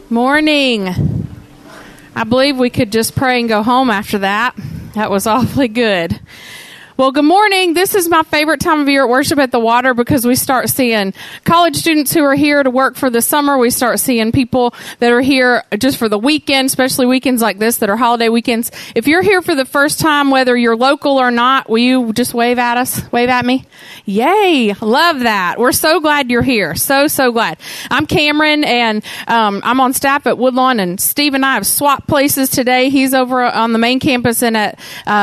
Morning. I believe we could just pray and go home after that. That was awfully good. Well, good morning. This is my favorite time of year at Worship at the Water because we start seeing college students who are here to work for the summer. We start seeing people that are here just for the weekend, especially weekends like this that are holiday weekends. If you're here for the first time, whether you're local or not, will you just wave at us? Wave at me? Yay. Love that. We're so glad you're here. So glad. I'm Cameron, and I'm on staff at Woodlawn, and Steve and I have swapped places today. He's over on the main campus and at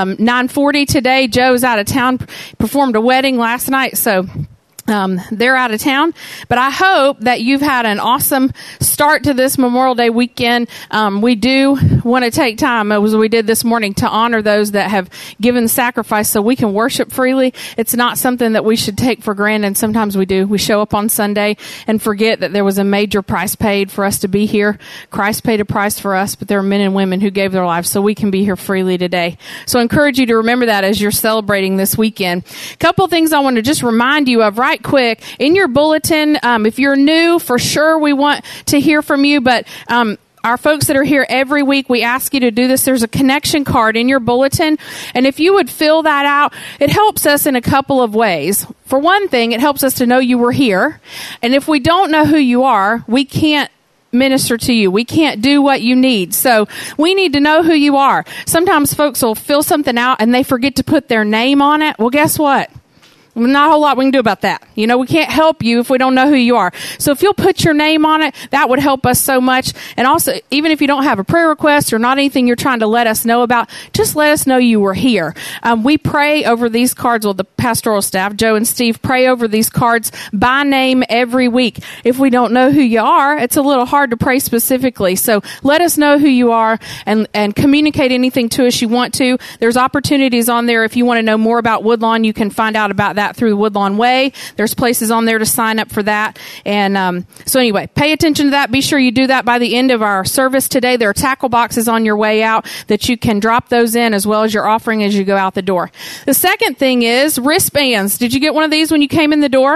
940 today. Joe's out of town, performed a wedding last night, so they're out of town. But I hope that you've had an awesome start to this Memorial Day weekend. We do want to take time, as we did this morning, to honor those that have given sacrifice so we can worship freely. It's not something that we should take for granted. Sometimes we do. We show up on Sunday and forget that there was a major price paid for us to be here. Christ paid a price for us, but there are men and women who gave their lives so we can be here freely today. So I encourage you to remember that as you're celebrating this weekend. A couple of things I want to just remind you of right quick. In your bulletin, if you're new, for sure we want to hear from you, but our folks that are here every week, we ask you to do this. There's a connection card in your bulletin, and if you would fill that out, it helps us in a couple of ways. For one thing, it helps us to know you were here, and if we don't know who you are, we can't minister to you. We can't do what you need. So we need to know who you are. Sometimes folks will fill something out and they forget to put their name on it. Well, guess what? Not a whole lot we can do about that. You know, we can't help you if we don't know who you are. So if you'll put your name on it, that would help us so much. And also, even if you don't have a prayer request or not anything you're trying to let us know about, just let us know you were here. We pray over these cards. Well, the pastoral staff, Joe and Steve, pray over these cards by name every week. If we don't know who you are, it's a little hard to pray specifically. So let us know who you are and communicate anything to us you want to. There's opportunities on there. If you want to know more about Woodlawn, you can find out about that through the Woodlawn Way. There's places on there to sign up for that. And so anyway, pay attention to that. Be sure you do that by the end of our service today. There are tackle boxes on your way out that you can drop those in, as well as your offering as you go out the door. The second thing is wristbands. Did you get one of these when you came in the door?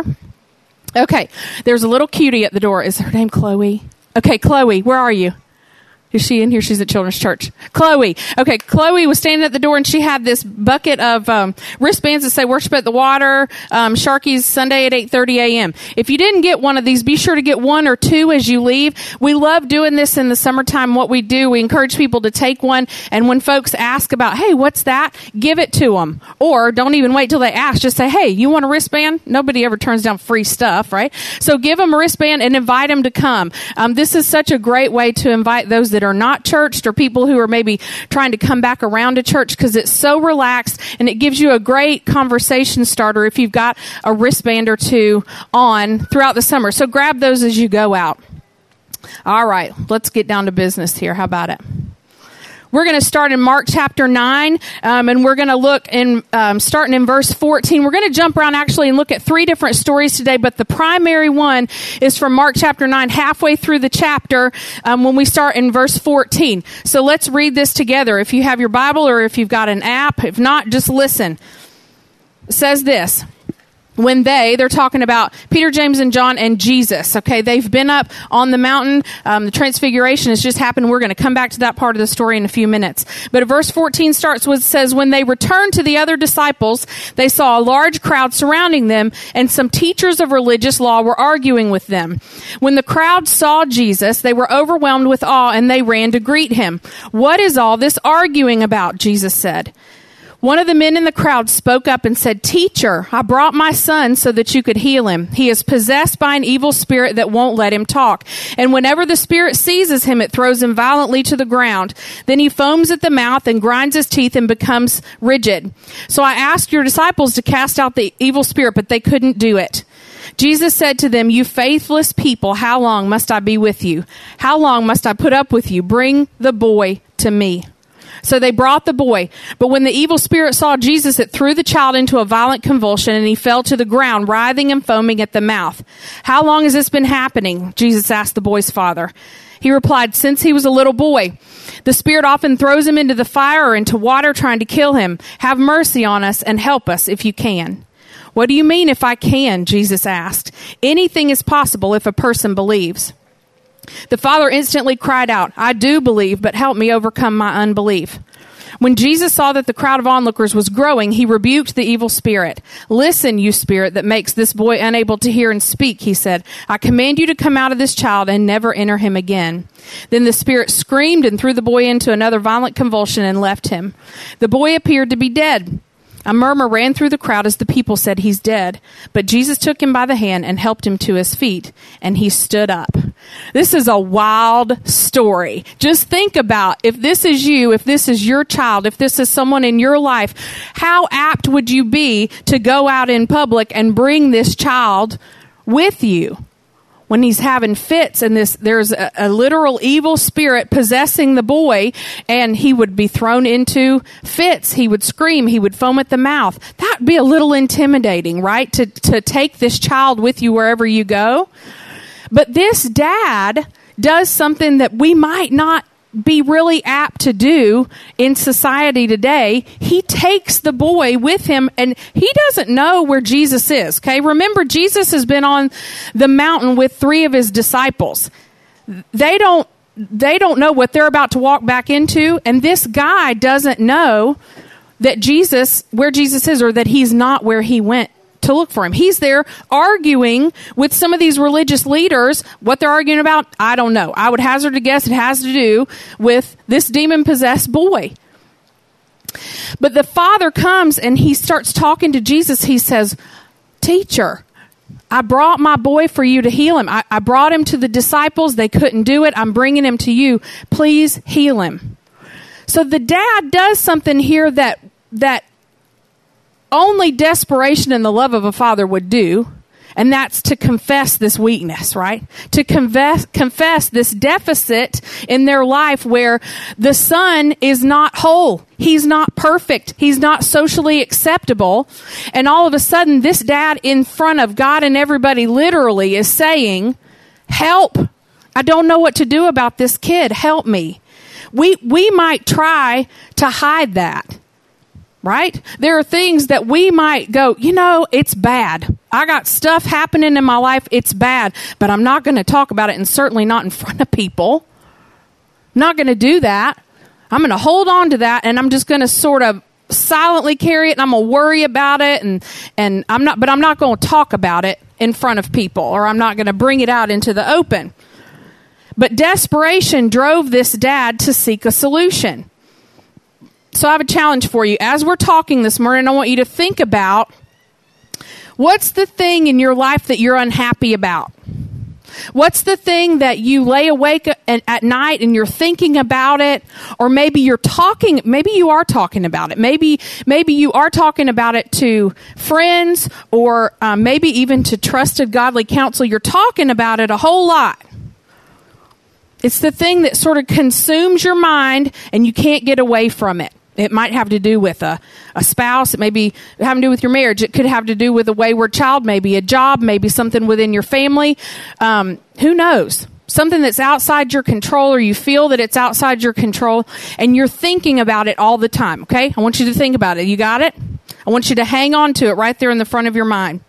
Okay. There's a little cutie at the door. Is her name Chloe? Okay, Chloe, where are you? Is she in here? She's at Children's Church. Chloe. Okay, Chloe was standing at the door, and she had this bucket of wristbands that say Worship at the Water, Sharky's Sunday at 8:30 a.m. If you didn't get one of these, be sure to get one or two as you leave. We love doing this in the summertime. What we do, we encourage people to take one, and when folks ask about, hey, what's that? Give it to them. Or don't even wait till they ask. Just say, hey, you want a wristband? Nobody ever turns down free stuff, right? So give them a wristband and invite them to come. This is such a great way to invite those that are not churched or people who are maybe trying to come back around to church, because it's so relaxed and it gives you a great conversation starter if you've got a wristband or two on throughout the summer. So grab those as you go out. All right, let's get down to business here. How about it? We're going to start in Mark chapter 9, and we're going to look in starting in verse 14. We're going to jump around actually and look at three different stories today, but the primary one is from Mark chapter 9, halfway through the chapter, when we start in verse 14. So let's read this together. If you have your Bible or if you've got an app, if not, just listen. It says this. When they're talking about Peter, James, and John and Jesus, okay? They've been up on the mountain. The transfiguration has just happened. We're going to come back to that part of the story in a few minutes. But verse 14 starts with, says, when they returned to the other disciples, they saw a large crowd surrounding them, and some teachers of religious law were arguing with them. When the crowd saw Jesus, they were overwhelmed with awe, and they ran to greet him. What is all this arguing about? Jesus said. One of the men in the crowd spoke up and said, Teacher, I brought my son so that you could heal him. He is possessed by an evil spirit that won't let him talk. And whenever the spirit seizes him, it throws him violently to the ground. Then he foams at the mouth and grinds his teeth and becomes rigid. So I asked your disciples to cast out the evil spirit, but they couldn't do it. Jesus said to them, You faithless people, how long must I be with you? How long must I put up with you? Bring the boy to me. So they brought the boy. But when the evil spirit saw Jesus, it threw the child into a violent convulsion, and he fell to the ground, writhing and foaming at the mouth. How long has this been happening? Jesus asked the boy's father. He replied, Since he was a little boy. The spirit often throws him into the fire or into water, trying to kill him. Have mercy on us and help us if you can. What do you mean if I can? Jesus asked. Anything is possible if a person believes. The father instantly cried out, "I do believe, but help me overcome my unbelief." When Jesus saw that the crowd of onlookers was growing, he rebuked the evil spirit. "Listen, you spirit that makes this boy unable to hear and speak," he said. "I command you to come out of this child and never enter him again." Then the spirit screamed and threw the boy into another violent convulsion and left him. The boy appeared to be dead. A murmur ran through the crowd as the people said, "He's dead." But Jesus took him by the hand and helped him to his feet, and he stood up. This is a wild story. Just think about, if this is you, if this is your child, if this is someone in your life, how apt would you be to go out in public and bring this child with you when he's having fits, and there's a literal evil spirit possessing the boy, and he would be thrown into fits. He would scream. He would foam at the mouth. That would be a little intimidating, right? To take this child with you wherever you go. But this dad does something that we might not be really apt to do in society today. He takes the boy with him, and he doesn't know where Jesus is. Okay, remember, Jesus has been on the mountain with 3 of his disciples. They don't know what they're about to walk back into, and this guy doesn't know that where Jesus is, or that he's not where he went to look for him. He's there arguing with some of these religious leaders. What they're arguing about, I don't know. I would hazard to guess it has to do with this demon-possessed boy. But the father comes and he starts talking to Jesus. He says, "Teacher, I brought my boy for you to heal him. I brought him to the disciples. They couldn't do it. I'm bringing him to you. Please heal him." So the dad does something here that only desperation and the love of a father would do, and that's to confess this weakness, right? To confess this deficit in their life where the son is not whole. He's not perfect. He's not socially acceptable. And all of a sudden, this dad in front of God and everybody literally is saying, "Help. I don't know what to do about this kid. Help me." We might try to hide that. Right? There are things that we might go, it's bad. I got stuff happening in my life. It's bad, but I'm not going to talk about it, and certainly not in front of people. I'm not going to do that. I'm going to hold on to that, and I'm just going to sort of silently carry it, and I'm going to worry about it, and I'm not going to talk about it in front of people, or I'm not going to bring it out into the open. But desperation drove this dad to seek a solution. So I have a challenge for you. As we're talking this morning, I want you to think about, what's the thing in your life that you're unhappy about? What's the thing that you lay awake at night and you're thinking about it? Or maybe you are talking about it. Maybe you are talking about it to friends, or maybe even to trusted godly counsel. You're talking about it a whole lot. It's the thing that sort of consumes your mind and you can't get away from it. It might have to do with a spouse. It may be having to do with your marriage. It could have to do with a wayward child, maybe a job, maybe something within your family. Who knows? Something that's outside your control, or you feel that it's outside your control, and you're thinking about it all the time, okay? I want you to think about it. You got it? I want you to hang on to it right there in the front of your mind.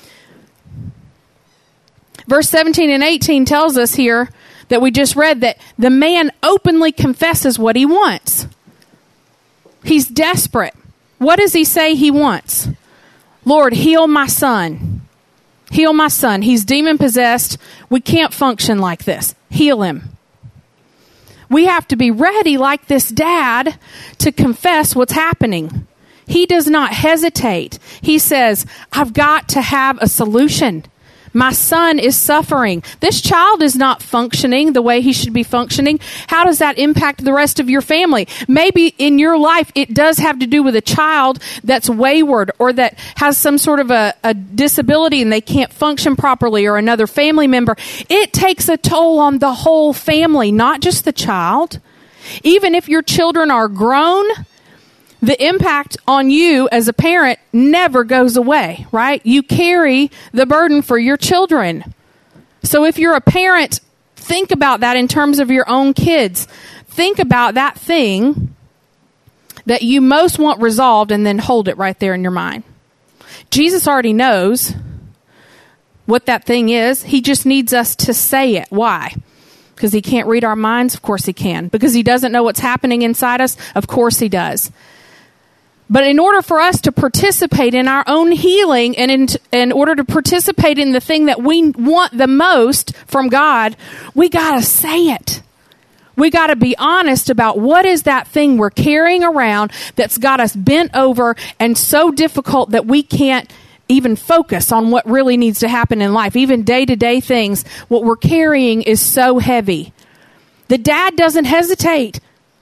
Verse 17 and 18 tells us here that we just read that the man openly confesses what he wants. He's desperate. What does he say he wants? "Lord, heal my son. Heal my son. He's demon-possessed. We can't function like this. Heal him." We have to be ready, like this dad, to confess what's happening. He does not hesitate. He says, "I've got to have a solution. My son is suffering. This child is not functioning the way he should be functioning. How does that impact the rest of your family?" Maybe in your life it does have to do with a child that's wayward, or that has some sort of a disability and they can't function properly, or another family member. It takes a toll on the whole family, not just the child. Even if your children are grown, the impact on you as a parent never goes away, right? You carry the burden for your children. So if you're a parent, think about that in terms of your own kids. Think about that thing that you most want resolved, and then hold it right there in your mind. Jesus already knows what that thing is. He just needs us to say it. Why? Because he can't read our minds? Of course he can. Because he doesn't know what's happening inside us? Of course he does. But in order for us to participate in our own healing and in order to participate in the thing that we want the most from God, we got to say it. We got to be honest about what is that thing we're carrying around that's got us bent over and so difficult that we can't even focus on what really needs to happen in life. Even day-to-day things, what we're carrying is so heavy. The dad doesn't hesitate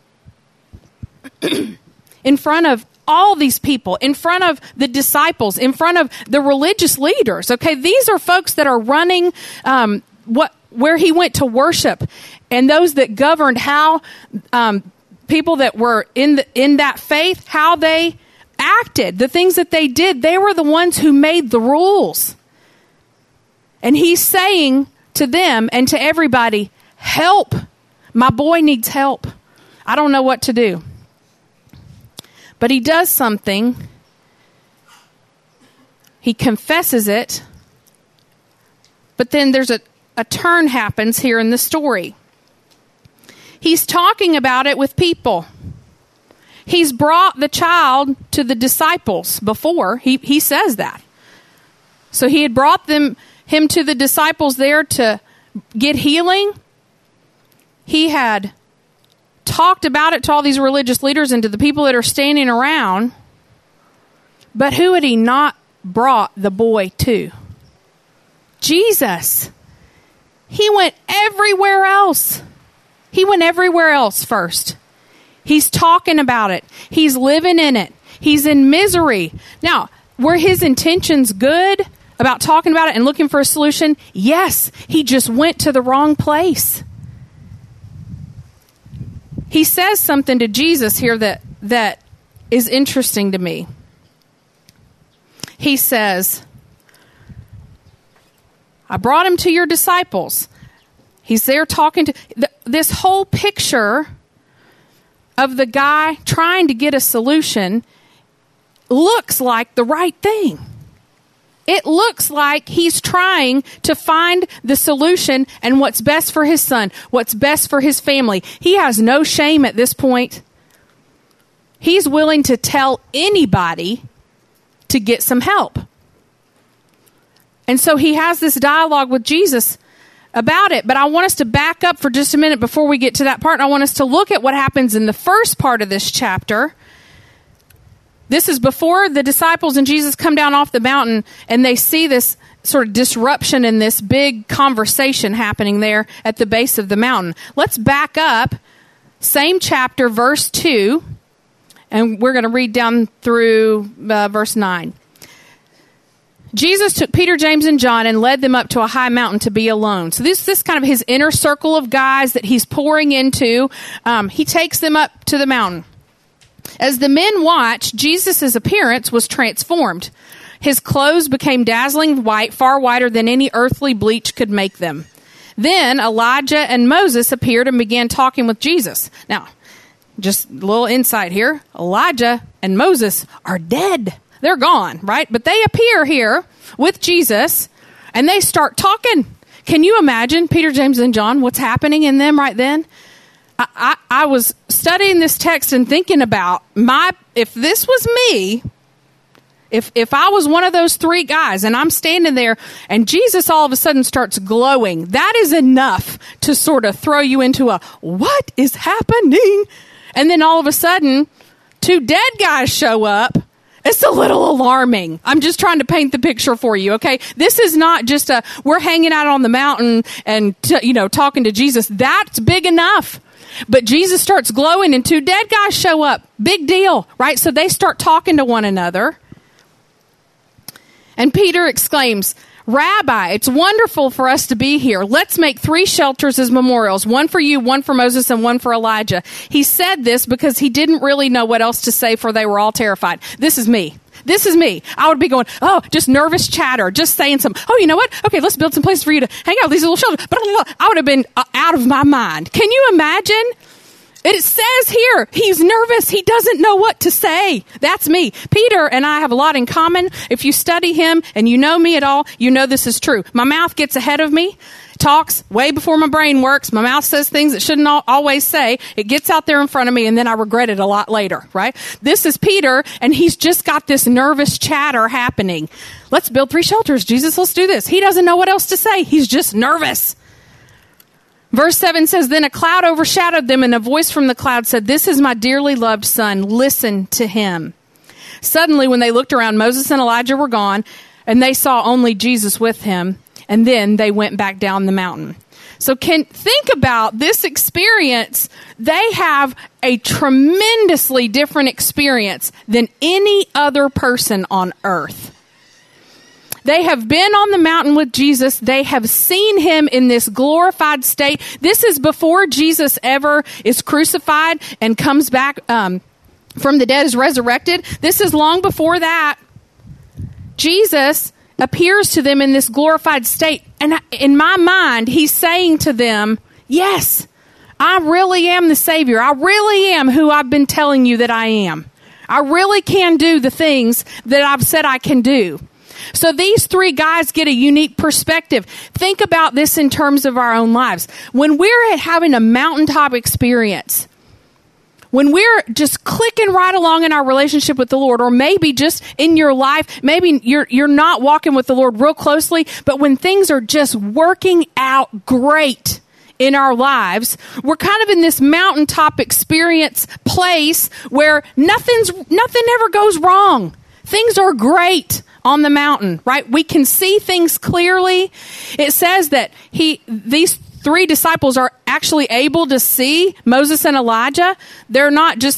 in front of all these people, in front of the disciples, in front of the religious leaders. Okay, these are folks that are running where he went to worship, and those that governed how people that were in that faith, how they acted, the things that they did. They were the ones who made the rules. And he's saying to them and to everybody, help. My boy needs help. I don't know what to do. But he does something. He confesses it. But then there's a turn happens here in the story. He's talking about it with people. He's brought the child to the disciples before. He says that. So he had brought him to the disciples there to get healing. He had talked about it to all these religious leaders and to the people that are standing around. But who had he not brought the boy to? Jesus. He went everywhere else. He went everywhere else first. He's talking about it. He's living in it. He's in misery. Now, were his intentions good about talking about it and looking for a solution? Yes. He just went to the wrong place. He says something to Jesus here that is interesting to me. He says, I brought him to your disciples. He's there talking to this whole picture of the guy trying to get a solution looks like the right thing. It looks like he's trying to find the solution and what's best for his son, what's best for his family. He has no shame at this point. He's willing to tell anybody to get some help. And so he has this dialogue with Jesus about it. But I want us to back up for just a minute before we get to that part. And I want us to look at what happens in the first part of this chapter. This is before the disciples and Jesus come down off the mountain and they see this sort of disruption in this big conversation happening there at the base of the mountain. Let's back up, same chapter, verse 2, and we're going to read down through verse 9. Jesus took Peter, James, and John and led them up to a high mountain to be alone. So this kind of his inner circle of guys that he's pouring into. He takes them up to the mountain. As the men watched, Jesus' appearance was transformed. His clothes became dazzling white, far whiter than any earthly bleach could make them. Then Elijah and Moses appeared and began talking with Jesus. Now, just a little insight here. Elijah and Moses are dead. They're gone, right? But they appear here with Jesus, and they start talking. Can you imagine, Peter, James, and John, what's happening in them right then? I was studying this text and thinking about if this was me, if I was one of those three guys and I'm standing there and Jesus all of a sudden starts glowing, that is enough to sort of throw you into what is happening? And then all of a sudden, two dead guys show up. It's a little alarming. I'm just trying to paint the picture for you, okay? This is not just we're hanging out on the mountain and, talking to Jesus. That's big enough. But Jesus starts glowing and two dead guys show up. Big deal, right? So they start talking to one another. And Peter exclaims, Rabbi, it's wonderful for us to be here. Let's make 3 shelters as memorials, one for you, one for Moses, and one for Elijah. He said this because he didn't really know what else to say, for they were all terrified. This is me. I would be going, just nervous chatter, just saying some, you know what? Okay, let's build some places for you to hang out with these little shelters. But I would have been out of my mind. Can you imagine? It says here, he's nervous. He doesn't know what to say. That's me. Peter and I have a lot in common. If you study him and you know me at all, you know this is true. My mouth gets ahead of me, talks way before my brain works. My mouth says things it shouldn't always say. It gets out there in front of me, and then I regret it a lot later, right? This is Peter, and he's just got this nervous chatter happening. Let's build 3 shelters. Jesus, let's do this. He doesn't know what else to say. He's just nervous. Verse 7 says, then a cloud overshadowed them, and a voice from the cloud said, this is my dearly loved son. Listen to him. Suddenly, when they looked around, Moses and Elijah were gone, and they saw only Jesus with him. And then they went back down the mountain. So think about this experience. They have a tremendously different experience than any other person on earth. They have been on the mountain with Jesus. They have seen him in this glorified state. This is before Jesus ever is crucified and comes back from the dead, is resurrected. This is long before that. Jesus appears to them in this glorified state. And in my mind, he's saying to them, yes, I really am the Savior. I really am who I've been telling you that I am. I really can do the things that I've said I can do. So these 3 guys get a unique perspective. Think about this in terms of our own lives. When we're having a mountaintop experience, when we're just clicking right along in our relationship with the Lord, or maybe just in your life, maybe you're not walking with the Lord real closely, but when things are just working out great in our lives, we're kind of in this mountaintop experience place where nothing ever goes wrong. Things are great on the mountain, right? We can see things clearly. It says that these 3 disciples are actually able to see Moses and Elijah. They're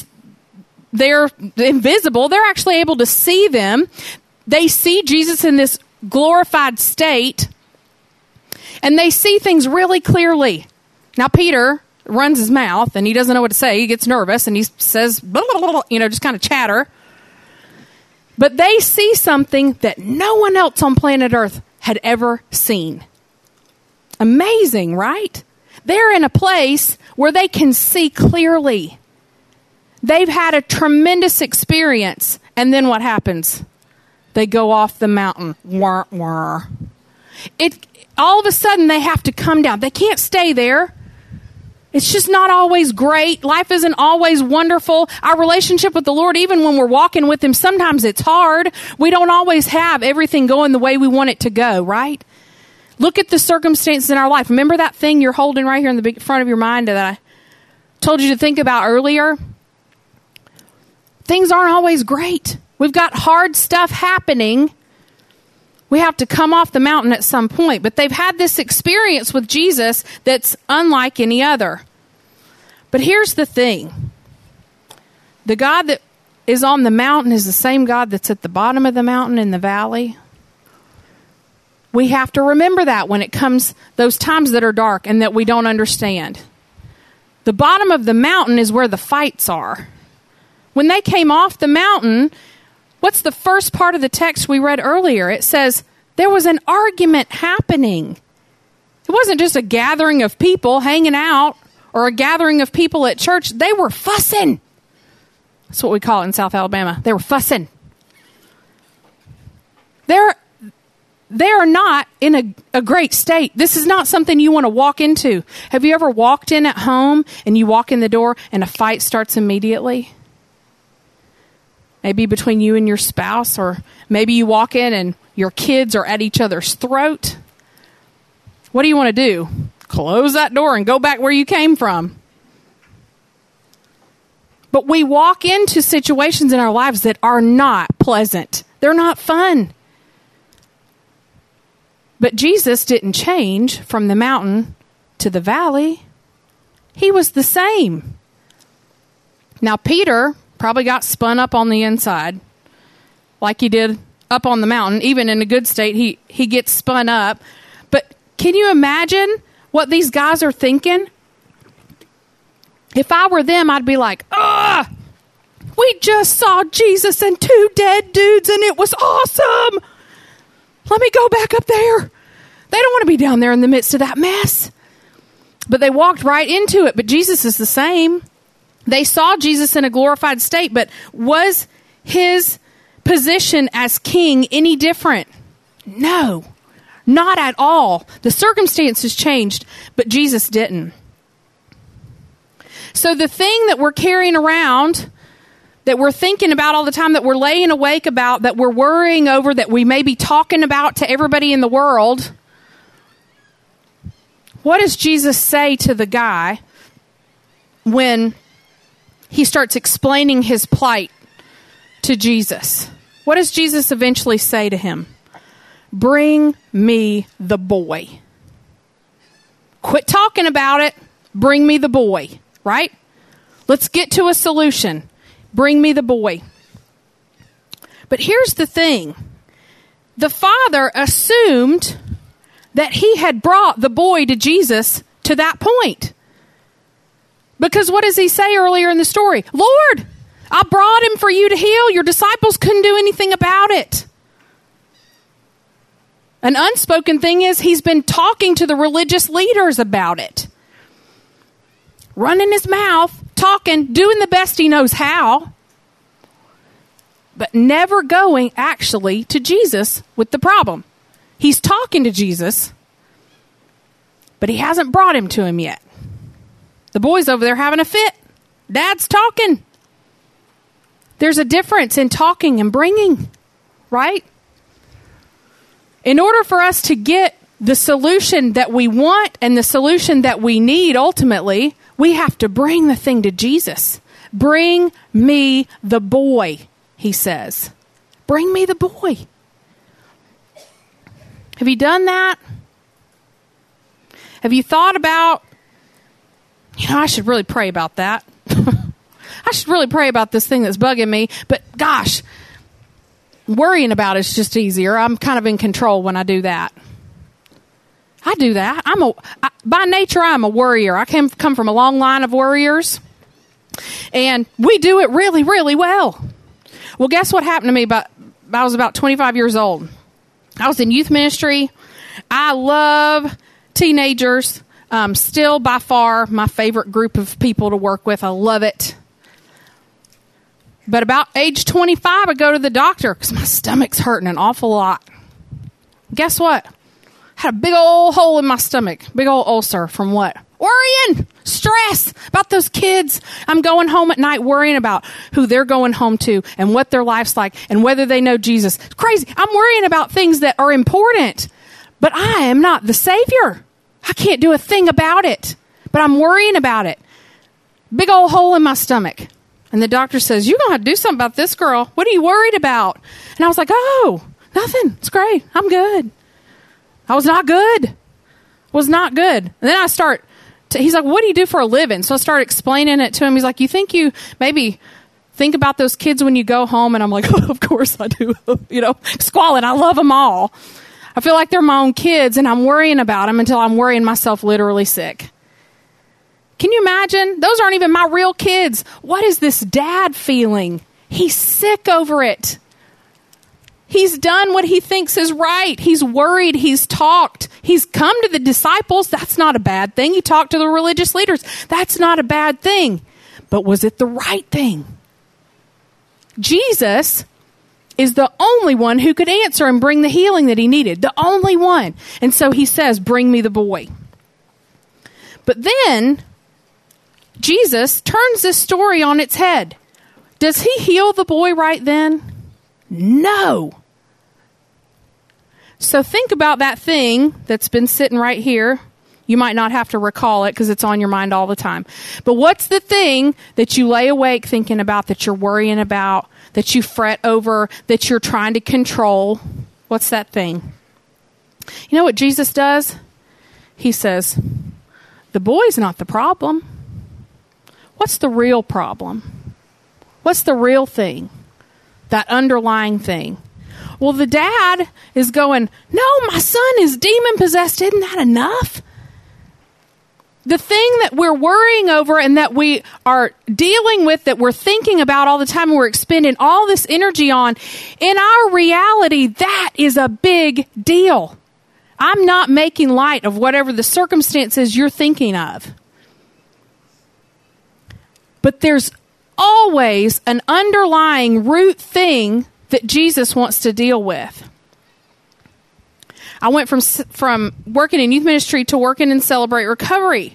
invisible. They're actually able to see them. They see Jesus in this glorified state, and they see things really clearly. Now, Peter runs his mouth, and he doesn't know what to say. He gets nervous, and he says, blah, blah, blah, blah, just kind of chatter. But they see something that no one else on planet Earth had ever seen. Amazing, right? They're in a place where they can see clearly. They've had a tremendous experience. And then what happens? They go off the mountain. Wah, wah. All of a sudden, they have to come down. They can't stay there. It's just not always great. Life isn't always wonderful. Our relationship with the Lord, even when we're walking with him, sometimes it's hard. We don't always have everything going the way we want it to go, right? Look at the circumstances in our life. Remember that thing you're holding right here in the front of your mind that I told you to think about earlier? Things aren't always great. We've got hard stuff happening. We have to come off the mountain at some point. But they've had this experience with Jesus that's unlike any other. But here's the thing. The God that is on the mountain is the same God that's at the bottom of the mountain in the valley. We have to remember that when it comes those times that are dark and that we don't understand. The bottom of the mountain is where the fights are. When they came off the mountain, what's the first part of the text we read earlier? It says there was an argument happening. It wasn't just a gathering of people hanging out or a gathering of people at church. They were fussing. That's what we call it in South Alabama. They were fussing. They are not in a great state. This is not something you want to walk into. Have you ever walked in at home and you walk in the door and a fight starts immediately? Maybe between you and your spouse, or maybe you walk in and your kids are at each other's throat. What do you want to do? Close that door and go back where you came from. But we walk into situations in our lives that are not pleasant. They're not fun. But Jesus didn't change from the mountain to the valley. He was the same. Now, Peter probably got spun up on the inside like he did up on the mountain. Even in a good state, he gets spun up. But can you imagine what these guys are thinking? If I were them, I'd be like, we just saw Jesus and 2 dead dudes and it was awesome. Let me go back up there. They don't want to be down there in the midst of that mess. But they walked right into it. But Jesus is the same. They saw Jesus in a glorified state, but was his position as king any different? No, not at all. The circumstances changed, but Jesus didn't. So the thing that we're carrying around, that we're thinking about all the time, that we're laying awake about, that we're worrying over, that we may be talking about to everybody in the world, what does Jesus say to the guy when he starts explaining his plight to Jesus? What does Jesus eventually say to him? Bring me the boy. Quit talking about it. Bring me the boy, right? Let's get to a solution. Bring me the boy. But here's the thing. The father assumed that he had brought the boy to Jesus to that point. Because what does he say earlier in the story? Lord, I brought him for you to heal. Your disciples couldn't do anything about it. An unspoken thing is he's been talking to the religious leaders about it. Running his mouth, talking, doing the best he knows how, but never going actually to Jesus with the problem. He's talking to Jesus, but he hasn't brought him to him yet. The boy's over there having a fit. Dad's talking. There's a difference in talking and bringing, right? In order for us to get the solution that we want and the solution that we need ultimately, we have to bring the thing to Jesus. Bring me the boy, he says. Bring me the boy. Have you done that? Have you thought about, I should really pray about that. I should really pray about this thing that's bugging me. But gosh, worrying about it's just easier. I'm kind of in control when I do that. I do that. By nature, I'm a worrier. I come from a long line of worriers. And we do it really, really well. Well, guess what happened to me? I was about 25 years old. I was in youth ministry. I love teenagers. Still by far my favorite group of people to work with. I love it. But about age 25, I go to the doctor because my stomach's hurting an awful lot. Guess what? I had a big old hole in my stomach. Big old ulcer from what? Worrying, stress about those kids. I'm going home at night worrying about who they're going home to and what their life's like and whether they know Jesus. It's crazy. I'm worrying about things that are important, but I am not the Savior. I can't do a thing about it, but I'm worrying about it. Big old hole in my stomach. And the doctor says, you're going to have to do something about this, girl. What are you worried about? And I was like, oh, nothing. It's great. I'm good. I was not good. Was not good. And then I start, he's like, what do you do for a living? So I started explaining it to him. He's like, you think you maybe think about those kids when you go home? And I'm like, oh, of course I do. Squalling. I love them all. I feel like they're my own kids, and I'm worrying about them until I'm worrying myself literally sick. Can you imagine? Those aren't even my real kids. What is this dad feeling? He's sick over it. He's done what he thinks is right. He's worried. He's talked. He's come to the disciples. That's not a bad thing. He talked to the religious leaders. That's not a bad thing. But was it the right thing? Jesus is the only one who could answer and bring the healing that he needed. The only one. And so he says, bring me the boy. But then Jesus turns this story on its head. Does he heal the boy right then? No. So think about that thing that's been sitting right here. You might not have to recall it because it's on your mind all the time. But what's the thing that you lay awake thinking about, that you're worrying about, that you fret over, that you're trying to control? What's that thing? You know what Jesus does? He says, the boy's not the problem. What's the real problem? What's the real thing? That underlying thing. Well, the dad is going, no, my son is demon-possessed. Isn't that enough? The thing that we're worrying over and that we are dealing with, that we're thinking about all the time, and we're expending all this energy on, in our reality, that is a big deal. I'm not making light of whatever the circumstances you're thinking of. But there's always an underlying root thing that Jesus wants to deal with. I went from working in youth ministry to working in Celebrate Recovery.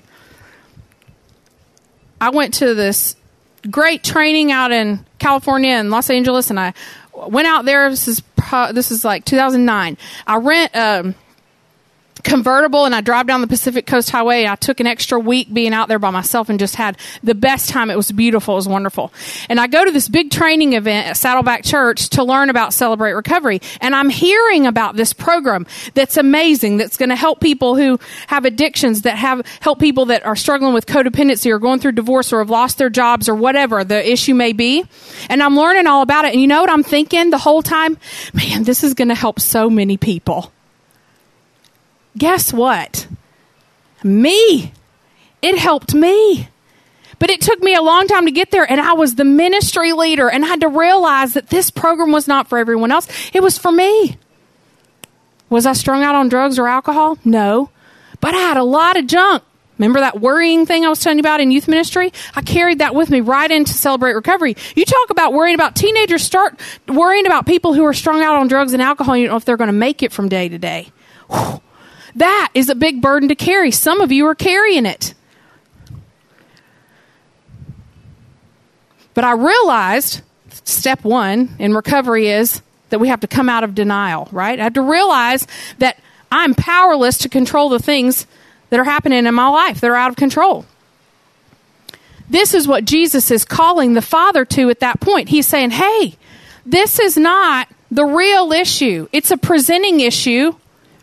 I went to this great training out in California and Los Angeles, and I went out there. This is like 2009. I rent a convertible and I drive down the Pacific Coast Highway. I took an extra week being out there by myself and just had the best time. It was beautiful. It was wonderful. And I go to this big training event at Saddleback Church to learn about Celebrate Recovery. And I'm hearing about this program that's amazing, that's going to help people who have addictions, that help people that are struggling with codependency or going through divorce or have lost their jobs or whatever the issue may be. And I'm learning all about it. And you know what I'm thinking the whole time? Man, this is going to help so many people. Guess what? Me. It helped me. But it took me a long time to get there, and I was the ministry leader, and I had to realize that this program was not for everyone else. It was for me. Was I strung out on drugs or alcohol? No. But I had a lot of junk. Remember that worrying thing I was telling you about in youth ministry? I carried that with me right into Celebrate Recovery. You talk about worrying about teenagers, start worrying about people who are strung out on drugs and alcohol, and you don't know if they're going to make it from day to day. Whew. That is a big burden to carry. Some of you are carrying it. But I realized step one in recovery is that we have to come out of denial, right? I have to realize that I'm powerless to control the things that are happening in my life that are out of control. This is what Jesus is calling the Father to at that point. He's saying, hey, this is not the real issue. It's a presenting issue.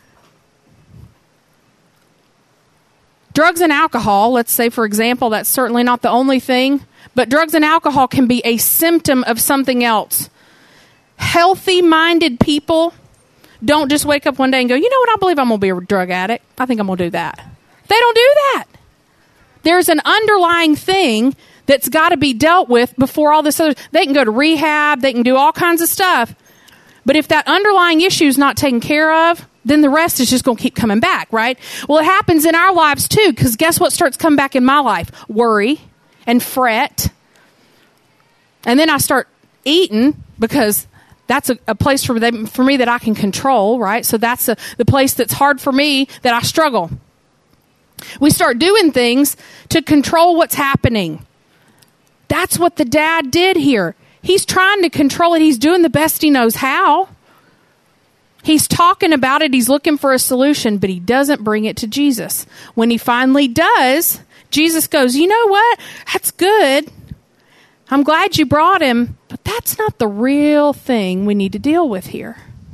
Drugs and alcohol, let's say, for example, that's certainly not the only thing, but drugs and alcohol can be a symptom of something else. Healthy-minded people don't just wake up one day and go, you know what, I believe I'm going to be a drug addict. I think I'm going to do that. They don't do that. There's an underlying thing that's got to be dealt with before all this other. They can go to rehab. They can do all kinds of stuff. But if that underlying issue is not taken care of, then the rest is just going to keep coming back, right? Well, it happens in our lives too, because guess what starts coming back in my life? Worry and fret. And then I start eating because that's a place for me that I can control, right? So that's the place that's hard for me, that I struggle. We start doing things to control what's happening. That's what the dad did here. He's trying to control it. He's doing the best he knows how. He's talking about it. He's looking for a solution, but he doesn't bring it to Jesus. When he finally does, Jesus goes, you know what? That's good. I'm glad you brought him, but that's not the real thing we need to deal with here.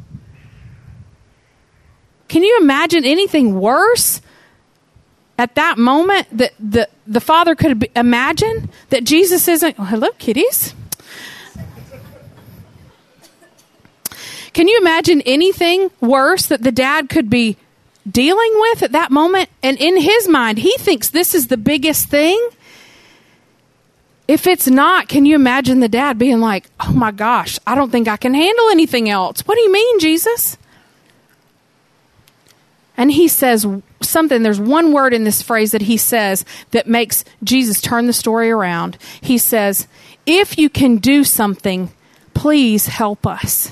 Can you imagine anything worse at that moment that the Father could imagine? That Jesus isn't, oh, hello, kitties. Can you imagine anything worse that the dad could be dealing with at that moment? And in his mind, he thinks this is the biggest thing. If it's not, can you imagine the dad being like, oh my gosh, I don't think I can handle anything else. What do you mean, Jesus? And he says something, there's one word in this phrase that he says that makes Jesus turn the story around. He says, if you can do something, please help us.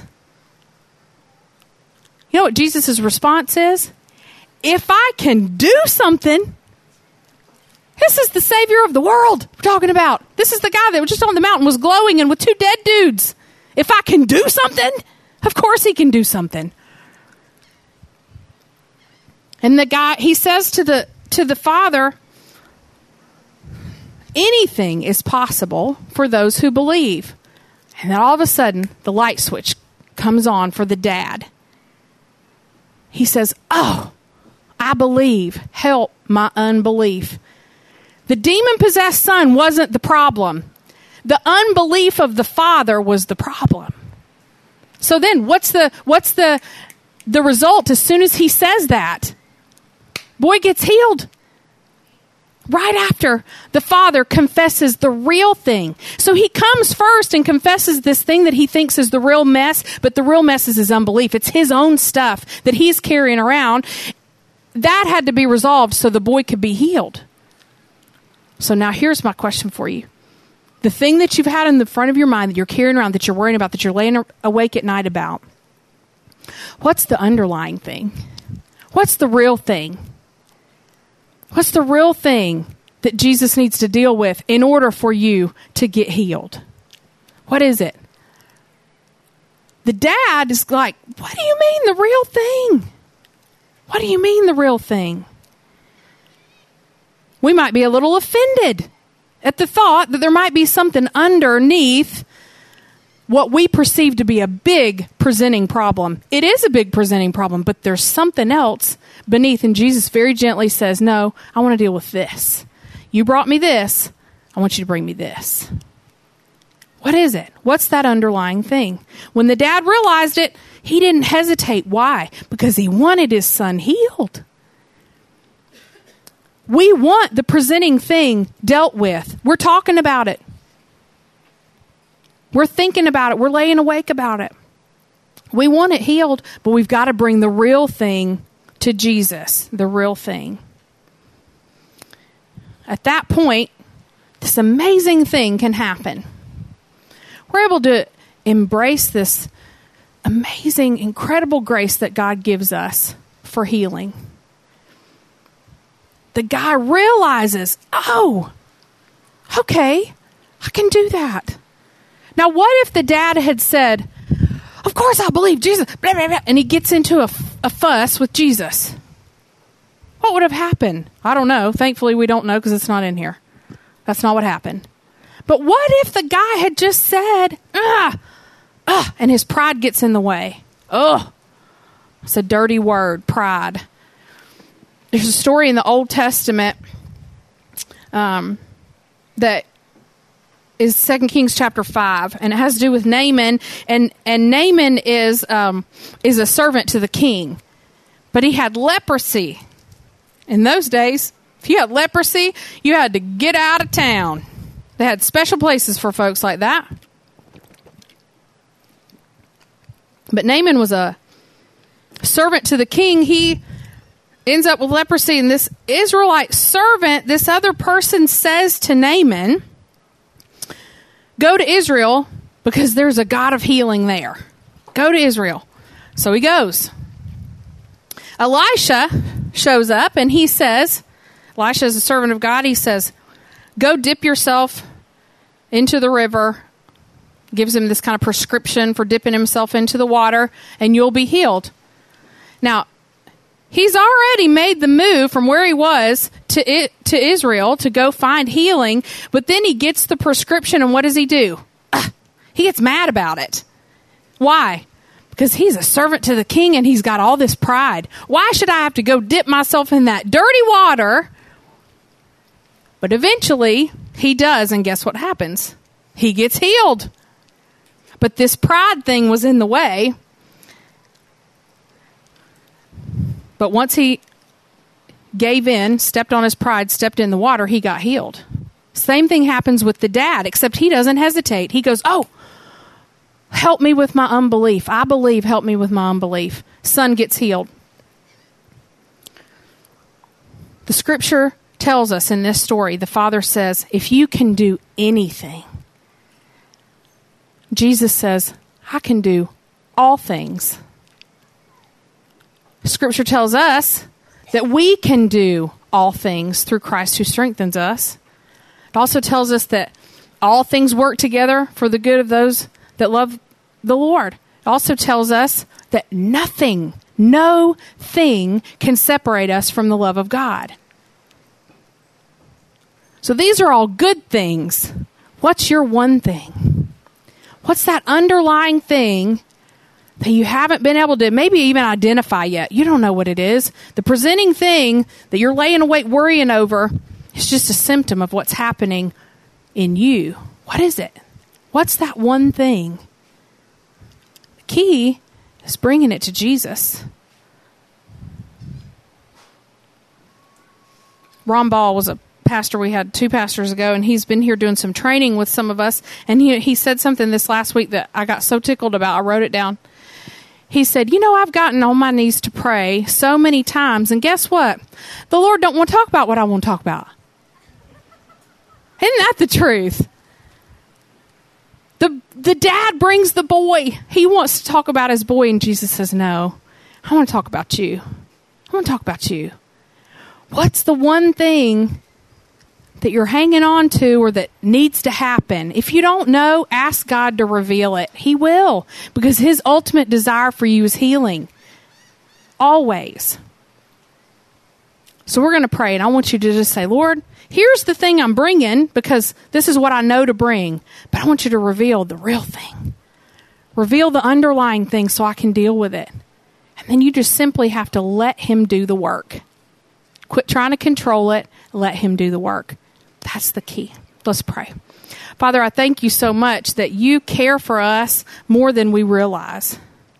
You know what Jesus' response is? If I can do something, this is the Savior of the world we're talking about. This is the guy that was just on the mountain, was glowing and with two dead dudes. If I can do something, of course he can do something. And the guy, he says to the Father, anything is possible for those who believe. And then all of a sudden, the light switch comes on for the dad. He says, oh, I believe. Help my unbelief. The demon-possessed son wasn't the problem. The unbelief of the father was the problem. So then what's the result as soon as he says that? Boy gets healed. Right after the father confesses the real thing. So he comes first and confesses this thing that he thinks is the real mess, but the real mess is his unbelief. It's his own stuff that he's carrying around. That had to be resolved so the boy could be healed. So now here's my question for you. The thing that you've had in the front of your mind that you're carrying around, that you're worrying about, that you're laying awake at night about. What's the underlying thing? What's the real thing? What's the real thing that Jesus needs to deal with in order for you to get healed? What is it? The dad is like, what do you mean the real thing? What do you mean the real thing? We might be a little offended at the thought that there might be something underneath what we perceive to be a big presenting problem. It is a big presenting problem, but there's something else beneath, and Jesus very gently says, no, I want to deal with this. You brought me this. I want you to bring me this. What is it? What's that underlying thing? When the dad realized it, he didn't hesitate. Why? Because he wanted his son healed. We want the presenting thing dealt with. We're talking about it. We're thinking about it. We're laying awake about it. We want it healed, but we've got to bring the real thing to Jesus, the real thing. At that point, this amazing thing can happen. We're able to embrace this amazing, incredible grace that God gives us for healing. The guy realizes, oh, okay, I can do that. Now, what if the dad had said, of course I believe Jesus, blah, blah, blah, and he gets into a fuss with Jesus? What would have happened? I don't know. Thankfully, we don't know because it's not in here. That's not what happened. But what if the guy had just said, and his pride gets in the way? It's a dirty word, pride. There's a story in the Old Testament that is 2 Kings chapter 5, and it has to do with Naaman. And Naaman is a servant to the king, but he had leprosy. In those days, if you had leprosy, you had to get out of town. They had special places for folks like that. But Naaman was a servant to the king. He ends up with leprosy, and this Israelite servant, this other person says to Naaman, go to Israel because there's a God of healing there. Go to Israel. So he goes. Elisha shows up, and he says, Elisha is a servant of God, he says, go dip yourself into the river. Gives him this kind of prescription for dipping himself into the water, and you'll be healed. Now, he's already made the move from where he was to Israel to go find healing, but then he gets the prescription, and what does he do? He gets mad about it. Why? Because he's a servant to the king, and he's got all this pride. Why should I have to go dip myself in that dirty water? But eventually, he does, and guess what happens? He gets healed. But this pride thing was in the way. But once he gave in, stepped on his pride, stepped in the water, he got healed. Same thing happens with the dad, except he doesn't hesitate. He goes, oh, help me with my unbelief. I believe, help me with my unbelief. Son gets healed. The scripture tells us in this story, the father says, if you can do anything, Jesus says, I can do all things. Scripture tells us that we can do all things through Christ who strengthens us. It also tells us that all things work together for the good of those that love the Lord. It also tells us that nothing, no thing can separate us from the love of God. So these are all good things. What's your one thing? What's that underlying thing that you haven't been able to maybe even identify yet? You don't know what it is. The presenting thing that you're laying awake worrying over is just a symptom of what's happening in you. What is it? What's that one thing? The key is bringing it to Jesus. Ron Ball was a pastor we had 2 pastors ago, and he's been here doing some training with some of us, and he said something this last week that I got so tickled about. I wrote it down. He said, I've gotten on my knees to pray so many times, and guess what? The Lord don't want to talk about what I want to talk about. Isn't that the truth? the dad brings the boy. He wants to talk about his boy, and Jesus says, no, I want to talk about you. I want to talk about you. What's the one thing that you're hanging on to or that needs to happen? If you don't know, ask God to reveal it. He will, because his ultimate desire for you is healing. Always. So we're going to pray, and I want you to just say, Lord, here's the thing I'm bringing, because this is what I know to bring, but I want you to reveal the real thing. Reveal the underlying thing so I can deal with it. And then you just simply have to let him do the work. Quit trying to control it. Let him do the work. That's the key. Let's pray. Father, I thank you so much that you care for us more than we realize.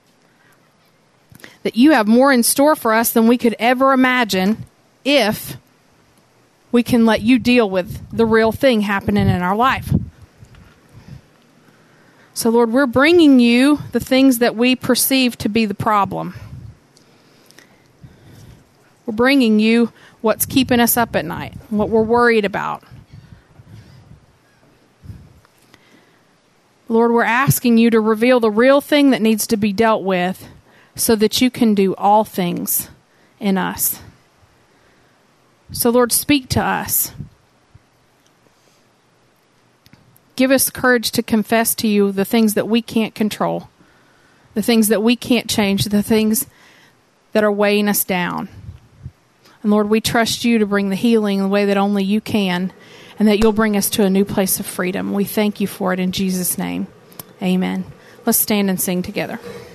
That you have more in store for us than we could ever imagine if we can let you deal with the real thing happening in our life. So, Lord, we're bringing you the things that we perceive to be the problem. We're bringing you what's keeping us up at night, what we're worried about. Lord, we're asking you to reveal the real thing that needs to be dealt with so that you can do all things in us. So, Lord, speak to us. Give us courage to confess to you the things that we can't control, the things that we can't change, the things that are weighing us down. And Lord, we trust you to bring the healing in the way that only you can, and that you'll bring us to a new place of freedom. We thank you for it in Jesus' name. Amen. Let's stand and sing together.